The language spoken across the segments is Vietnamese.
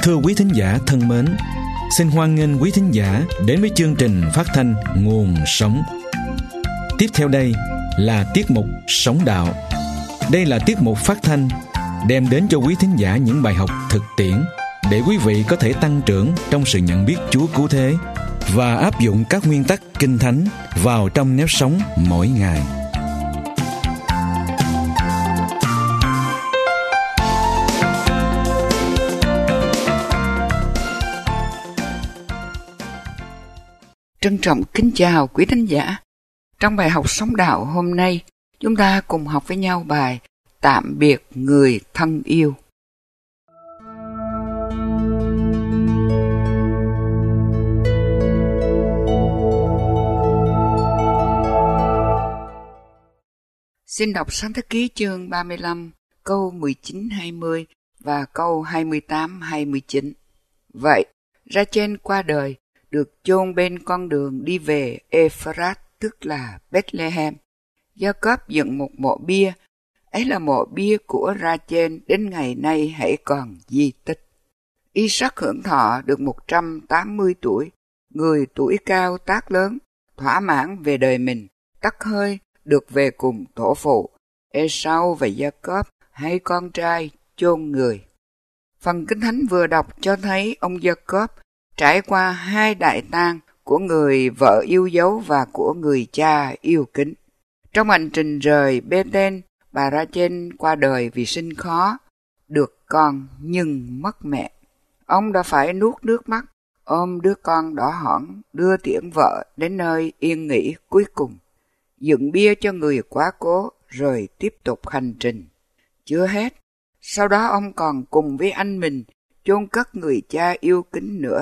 Thưa quý thính giả thân mến, xin hoan nghênh quý thính giả đến với chương trình phát thanh Nguồn Sống. Tiếp theo đây là tiết mục Sống Đạo. Đây là tiết mục phát thanh đem đến cho quý thính giả những bài học thực tiễn để quý vị có thể tăng trưởng trong sự nhận biết Chúa cứu thế và áp dụng các nguyên tắc Kinh Thánh vào trong nếp sống mỗi ngày. Trân trọng kính chào quý thính giả. Trong bài học Sống Đạo hôm nay, chúng ta cùng học với nhau bài Tạm biệt người thân yêu. Xin đọc Sáng Thế Ký chương 35, câu 19-20 và câu 28-29. Vậy, Ra-chên qua đời, được chôn bên con đường đi về Ê-phơ-rát, tức là Bethlehem. Gia-cốp dựng một mộ bia, ấy là mộ bia của Ra-chên đến ngày nay hãy còn di tích. I-sác hưởng thọ được 180 tuổi, người tuổi cao tác lớn, thỏa mãn về đời mình, tắc hơi, được về cùng tổ phụ. Ê-sau và Gia-cốp, hai con trai, chôn người. Phần Kinh Thánh vừa đọc cho thấy ông Gia-cốp trải qua hai đại tang của người vợ yêu dấu và của người cha yêu kính. Trong hành trình rời Bê-tên, bà Ra-chên qua đời vì sinh khó, được con nhưng mất mẹ. Ông đã phải nuốt nước mắt, ôm đứa con đỏ hỏn, đưa tiễn vợ đến nơi yên nghỉ cuối cùng. Dựng bia cho người quá cố, rồi tiếp tục hành trình. Chưa hết, sau đó ông còn cùng với anh mình chôn cất người cha yêu kính nữa.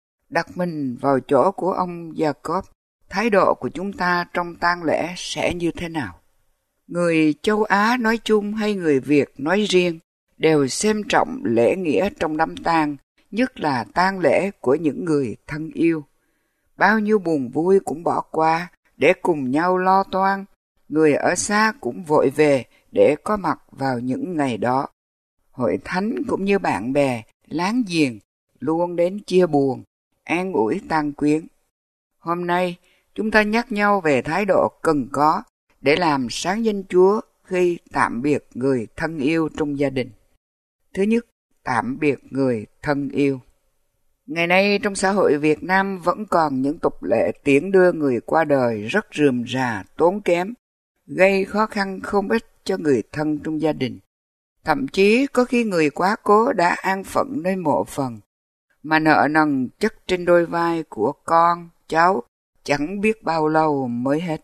Đặt mình vào chỗ của ông Gia-cốp, thái độ của chúng ta trong tang lễ sẽ như thế nào? Người châu Á nói chung hay người Việt nói riêng đều xem trọng lễ nghĩa trong đám tang, nhất là tang lễ của những người thân yêu. Bao nhiêu buồn vui cũng bỏ qua để cùng nhau lo toan, người ở xa cũng vội về để có mặt vào những ngày đó. Hội thánh cũng như bạn bè, láng giềng luôn đến chia buồn, an ủi tang quyến. Hôm nay, chúng ta nhắc nhau về thái độ cần có để làm sáng danh Chúa khi tạm biệt người thân yêu trong gia đình. Thứ nhất, tạm biệt người thân yêu. Ngày nay trong xã hội Việt Nam vẫn còn những tục lệ tiễn đưa người qua đời rất rườm rà, tốn kém, gây khó khăn không ít cho người thân trong gia đình. Thậm chí có khi người quá cố đã an phận nơi mộ phần, mà nợ nần chất trên đôi vai của con, cháu, chẳng biết bao lâu mới hết.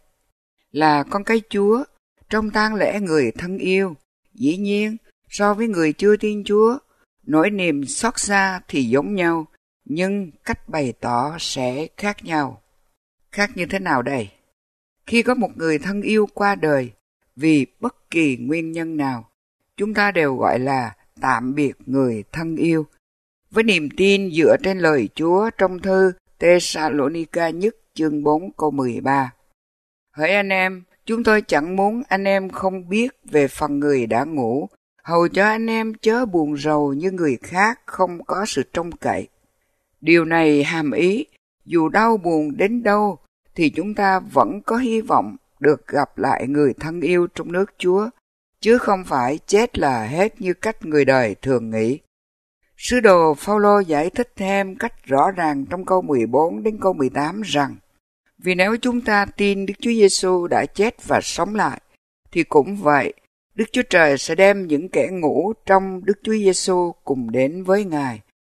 Là con cái Chúa, trong tang lễ người thân yêu, dĩ nhiên, so với người chưa tin Chúa, nỗi niềm xót xa thì giống nhau, nhưng cách bày tỏ sẽ khác nhau. Khác như thế nào đây? Khi có một người thân yêu qua đời, vì bất kỳ nguyên nhân nào, chúng ta đều gọi là tạm biệt người thân yêu, với niềm tin dựa trên lời Chúa trong thư Tê-sa-lô-ni-ca nhất chương 4 câu 13. Hỡi anh em, chúng tôi chẳng muốn anh em không biết về phần người đã ngủ, hầu cho anh em chớ buồn rầu như người khác không có sự trông cậy. Điều này hàm ý, dù đau buồn đến đâu, thì chúng ta vẫn có hy vọng được gặp lại người thân yêu trong nước Chúa, chứ không phải chết là hết như cách người đời thường nghĩ. Sứ đồ Phao-lô giải thích thêm cách rõ ràng trong câu 14 đến câu 18 rằng, vì nếu chúng ta tin Đức Chúa Giêsu đã chết và sống lại, thì cũng vậy, Đức Chúa Trời sẽ đem những kẻ ngủ trong Đức Chúa Giêsu cùng đến với Ngài.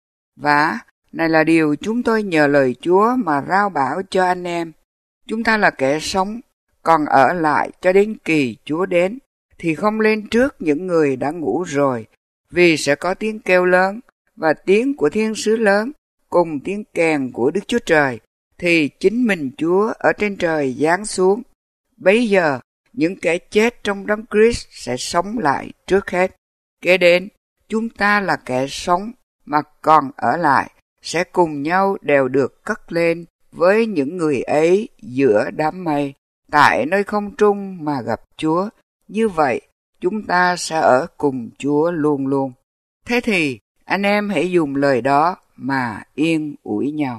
Và này là điều chúng tôi nhờ lời Chúa mà rao bảo cho anh em. Chúng ta là kẻ sống, còn ở lại cho đến kỳ Chúa đến, thì không lên trước những người đã ngủ rồi, vì sẽ có tiếng kêu lớn và tiếng của thiên sứ lớn cùng tiếng kèn của Đức Chúa Trời, thì chính mình Chúa ở trên trời giáng xuống. Bấy giờ, những kẻ chết trong đấng Christ sẽ sống lại trước hết. Kế đến, chúng ta là kẻ sống mà còn ở lại, sẽ cùng nhau đều được cất lên với những người ấy giữa đám mây, tại nơi không trung mà gặp Chúa. Như vậy, chúng ta sẽ ở cùng Chúa luôn luôn. Thế thì, Anh em hãy dùng lời đó mà yên ủi nhau.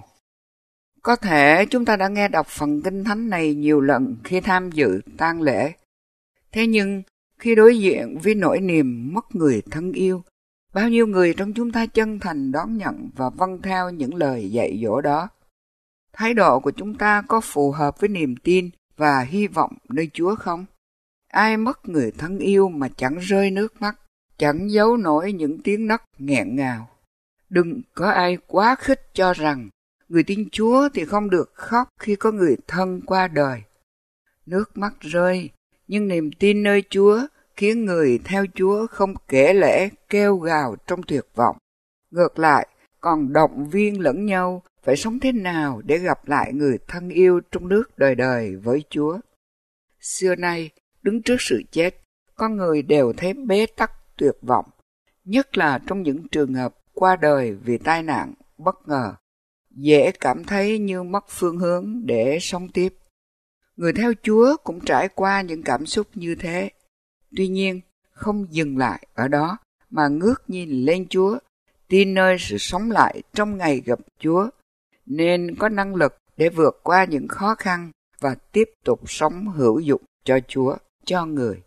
Có thể chúng ta đã nghe đọc phần Kinh Thánh này nhiều lần khi tham dự tang lễ. Thế nhưng, khi đối diện với nỗi niềm mất người thân yêu, bao nhiêu người trong chúng ta chân thành đón nhận và vâng theo những lời dạy dỗ đó? Thái độ của chúng ta có phù hợp với niềm tin và hy vọng nơi Chúa không? Ai mất người thân yêu mà chẳng rơi nước mắt, chẳng giấu nổi những tiếng nấc nghẹn ngào? Đừng có ai quá khích cho rằng người tin Chúa thì không được khóc khi có người thân qua đời. Nước mắt rơi, nhưng niềm tin nơi Chúa khiến người theo Chúa không kể lể kêu gào trong tuyệt vọng. Ngược lại, còn động viên lẫn nhau phải sống thế nào để gặp lại người thân yêu trong nước đời đời với Chúa. Xưa nay, đứng trước sự chết, con người đều thấy bế tắc tuyệt vọng, nhất là trong những trường hợp qua đời vì tai nạn bất ngờ, dễ cảm thấy như mất phương hướng để sống tiếp. Người theo Chúa cũng trải qua những cảm xúc như thế. Tuy nhiên, không dừng lại ở đó mà ngước nhìn lên Chúa, tin nơi sự sống lại trong ngày gặp Chúa, nên có năng lực để vượt qua những khó khăn và tiếp tục sống hữu dụng cho Chúa, cho người.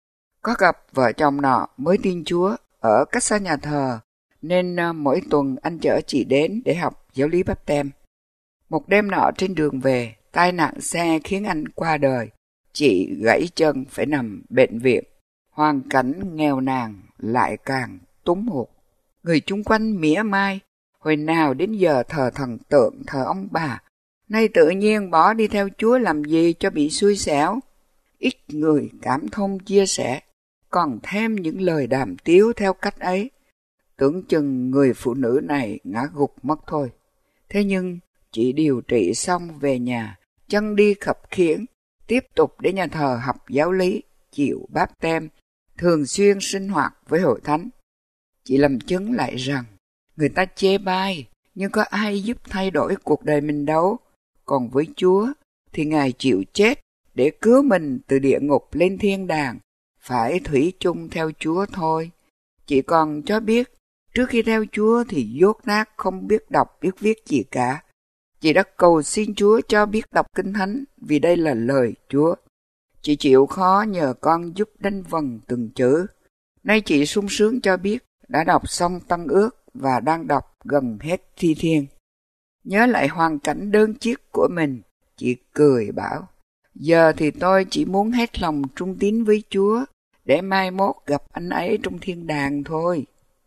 Có gặp vợ chồng nọ mới tin Chúa ở cách xa nhà thờ, nên mỗi tuần anh chở chị đến để học giáo lý báp têm. Một đêm nọ trên đường về, tai nạn xe khiến anh qua đời. Chị gãy chân phải nằm bệnh viện. Hoàn cảnh nghèo nàn lại càng túng hụt. Người chung quanh mỉa mai, hồi nào đến giờ thờ thần tượng, thờ ông bà, nay tự nhiên bỏ đi theo Chúa làm gì cho bị xui xẻo. Ít người cảm thông chia sẻ, còn thêm những lời đàm tiếu theo cách ấy. Tưởng chừng người phụ nữ này ngã gục mất thôi. Thế nhưng, chị điều trị xong về nhà, chân đi khập khiễng, tiếp tục đến nhà thờ học giáo lý, chịu báp têm, thường xuyên sinh hoạt với hội thánh. Chị làm chứng lại rằng, người ta chê bai, nhưng có ai giúp thay đổi cuộc đời mình đâu. Còn với Chúa, thì Ngài chịu chết để cứu mình từ địa ngục lên thiên đàng, phải thủy chung theo Chúa thôi. Chị còn cho biết, trước khi theo Chúa thì dốt nát không biết đọc biết viết gì cả. Chị đã cầu xin Chúa cho biết đọc Kinh Thánh vì đây là lời Chúa. Chị chịu khó nhờ con giúp đánh vần từng chữ. Nay chị sung sướng cho biết đã đọc xong Tân Ước và đang đọc gần hết Thi Thiên. Nhớ lại hoàn cảnh đơn chiếc của mình, chị cười bảo, giờ thì tôi chỉ muốn hết lòng trung tín với Chúa để mai mốt gặp anh ấy trong thiên đàng thôi.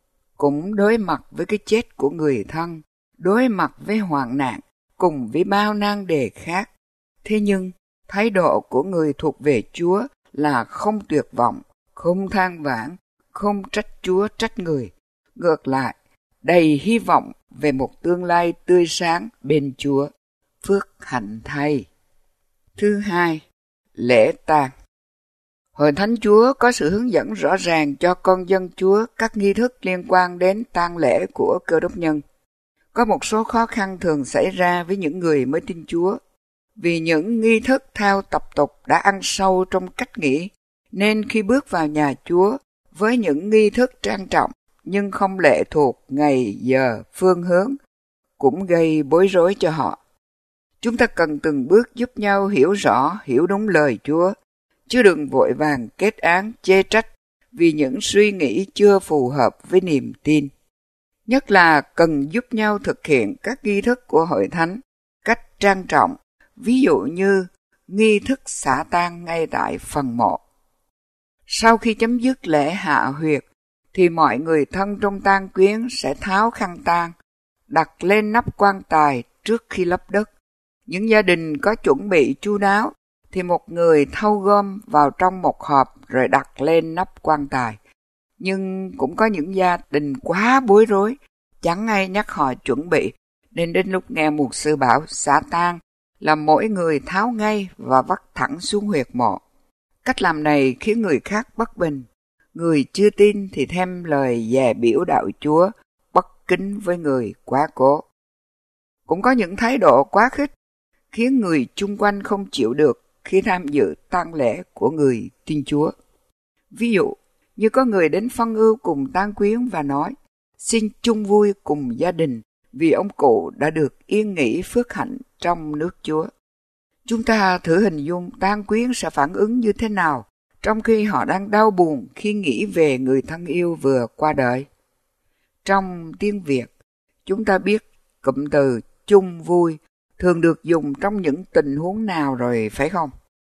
Cũng đối mặt với cái chết của người thân, đối mặt với hoạn nạn, cùng với bao nan đề khác. Thế nhưng, thái độ của người thuộc về Chúa là không tuyệt vọng, không than vãn, không trách Chúa trách người. Ngược lại, đầy hy vọng về một tương lai tươi sáng bên Chúa. Phước hạnh thay. Thứ hai, lễ tang. Hội Thánh Chúa có sự hướng dẫn rõ ràng cho con dân Chúa các nghi thức liên quan đến tang lễ của Cơ Đốc nhân. Có một số khó khăn thường xảy ra với những người mới tin Chúa. Vì những nghi thức theo tập tục đã ăn sâu trong cách nghĩ, nên khi bước vào nhà Chúa với những nghi thức trang trọng nhưng không lệ thuộc ngày, giờ, phương hướng, cũng gây bối rối cho họ. Chúng ta cần từng bước giúp nhau hiểu rõ, hiểu đúng lời Chúa, chứ đừng vội vàng kết án chê trách vì những suy nghĩ chưa phù hợp với niềm tin. Nhất là cần giúp nhau thực hiện các nghi thức của hội thánh cách trang trọng, ví dụ như nghi thức xả tang ngay tại phần mộ. Sau khi chấm dứt lễ hạ huyệt, thì mọi người thân trong tang quyến sẽ tháo khăn tang, đặt lên nắp quan tài trước khi lấp đất. Những gia đình có chuẩn bị chu đáo thì một người thâu gom vào trong một hộp rồi đặt lên nắp quan tài. Nhưng cũng có những gia đình quá bối rối, chẳng ai nhắc họ chuẩn bị, nên đến lúc nghe mục sư bảo xả tang là mỗi người tháo ngay và vắt thẳng xuống huyệt mộ. Cách làm này khiến người khác bất bình. Người chưa tin thì thêm lời dè biểu đạo Chúa, bất kính với người quá cố. Cũng có những thái độ quá khích, khiến người chung quanh không chịu được khi tham dự tang lễ của người tin Chúa. Ví dụ, như có người đến phân ưu cùng tang quyến và nói, xin chung vui cùng gia đình vì ông cụ đã được yên nghỉ phước hạnh trong nước Chúa. Chúng ta thử hình dung tang quyến sẽ phản ứng như thế nào trong khi họ đang đau buồn khi nghĩ về người thân yêu vừa qua đời. Trong tiếng Việt, chúng ta biết cụm từ chung vui thường được dùng trong những tình huống nào rồi phải không?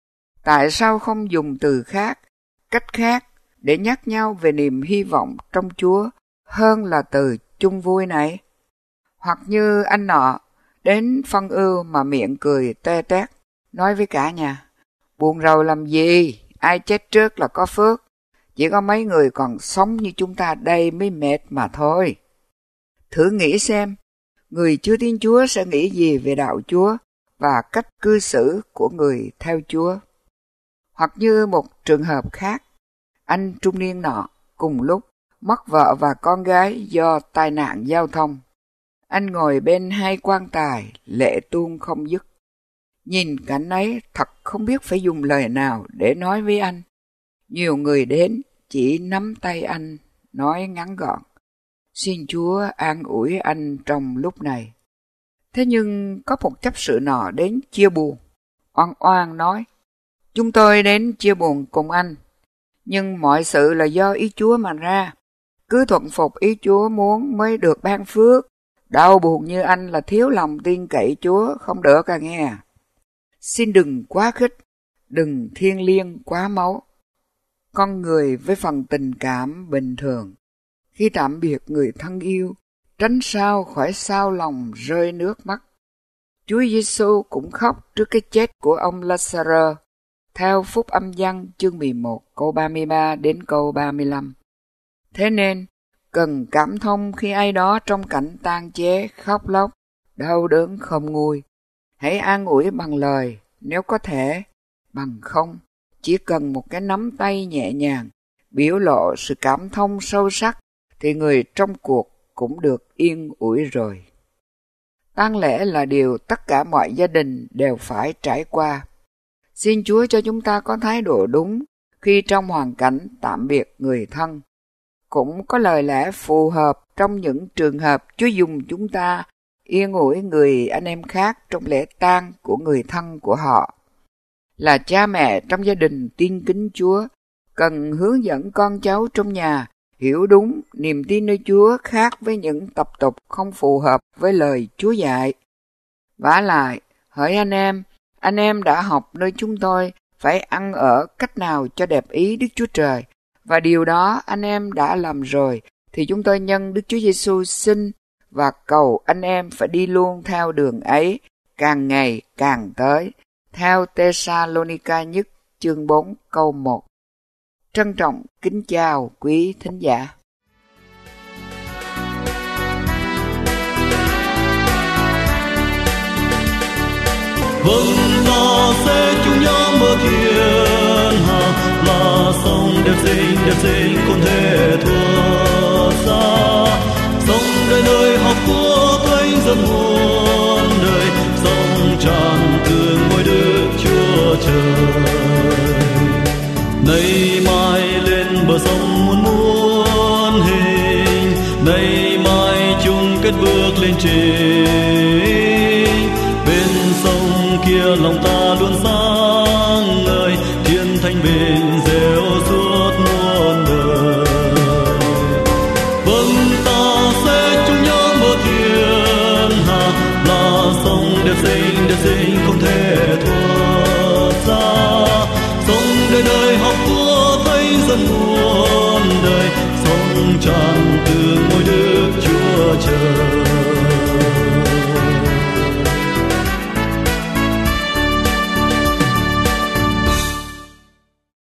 Tại sao không dùng từ khác, cách khác để nhắc nhau về niềm hy vọng trong Chúa hơn là từ chung vui này? Hoặc như anh nọ đến phân ưu mà miệng cười te tét, nói với cả nhà, buồn rầu làm gì, ai chết trước là có phước, chỉ có mấy người còn sống như chúng ta đây mới mệt mà thôi. Thử nghĩ xem, người chưa tin Chúa sẽ nghĩ gì về đạo Chúa và cách cư xử của người theo Chúa. Hoặc như một trường hợp khác, anh trung niên nọ cùng lúc mất vợ và con gái do tai nạn giao thông. Anh ngồi bên hai quan tài, lệ tuôn không dứt. Nhìn cảnh ấy thật không biết phải dùng lời nào để nói với anh. Nhiều người đến chỉ nắm tay anh, nói ngắn gọn, xin Chúa an ủi anh trong lúc này. Thế nhưng có một chấp sự nọ đến chia buồn, oan oan nói, chúng tôi đến chia buồn cùng anh, nhưng mọi sự là do ý Chúa mà ra. Cứ thuận phục ý Chúa muốn mới được ban phước. Đau buồn như anh là thiếu lòng tin cậy Chúa, không được à nghe. Xin đừng quá khích, đừng thiêng liêng quá máu. Con người với phần tình cảm bình thường, khi tạm biệt người thân yêu, tránh sao khỏi sao lòng rơi nước mắt. Chúa Giêsu cũng khóc trước cái chết của ông Lazarơ, theo Phúc Âm Giăng chương 11 câu 33 đến câu 35. Thế nên, cần cảm thông khi ai đó trong cảnh tang chế, khóc lóc, đau đớn không nguôi. Hãy an ủi bằng lời, nếu có thể, bằng không, chỉ cần một cái nắm tay nhẹ nhàng, biểu lộ sự cảm thông sâu sắc, thì người trong cuộc cũng được yên ủi rồi. Tang lễ là điều tất cả mọi gia đình đều phải trải qua. Xin Chúa cho chúng ta có thái độ đúng khi trong hoàn cảnh tạm biệt người thân. Cũng có lời lẽ phù hợp trong những trường hợp Chúa dùng chúng ta yên ủi người anh em khác trong lễ tang của người thân của họ. Là cha mẹ trong gia đình tin kính Chúa, cần hướng dẫn con cháu trong nhà hiểu đúng niềm tin nơi Chúa khác với những tập tục không phù hợp với lời Chúa dạy. Vả lại, hỡi anh em đã học nơi chúng tôi phải ăn ở cách nào cho đẹp ý Đức Chúa Trời, và điều đó anh em đã làm rồi, thì chúng tôi nhân Đức Chúa Giêsu xin và cầu anh em phải đi luôn theo đường ấy, càng ngày càng tới, theo Tê-sa-lô-ni-ca nhất chương 4 câu 1. Trân trọng kính chào quý thính giả. Vâng, ta sẽ chung nhau mơ thiên hạ, là sông đẹp xinh không thể thua xa. Sông đời nơi học của cánh dân muôn đời, sông tràn từ ngôi Đức Chúa Trời. Nay mai lên bờ sông muôn hình, nay mai chung kết bước lên trình. Bên sông kia lòng ta luôn sáng ngời, thiên thanh bình dễ